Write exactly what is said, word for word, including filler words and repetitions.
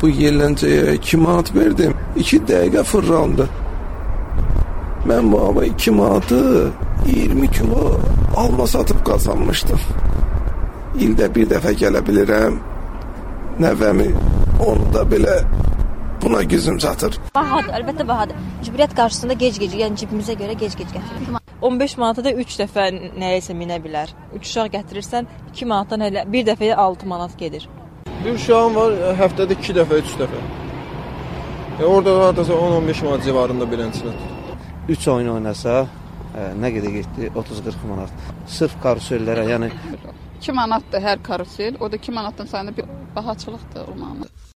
Bu yerləncəyə iki manat verdim. iki dəqiqə fırlandı. Mən bu hava iki manatı iyirmi kilo alma satıb qazanmışdım. İldə bir dəfə gələ bilirəm. Nəvəmi onu da belə buna gücüm çatır. Bahadır, əlbəttə bahadır. Ciburiyyət qarşısında gec-gec, yəni cibimizə görə gec-gec gətirir. on beş manata da üç dəfə nəyəsə minə bilər. üç uşaq gətirirsən iki manatdan elə bir dəfəyə altı manat gedir. Bir uşağım var, həftədə iki dəfə, üç dəfə. E, orada hardasa on on beş manat civarında bilənçinə. üç oyun oynasa, ə, nə qədər getdi? otuz qırx manat. Sırf karusellərə, yəni iki manatdır hər karusel. O da iki manatdan sayında bir bahaçılıqdır olmalıdır.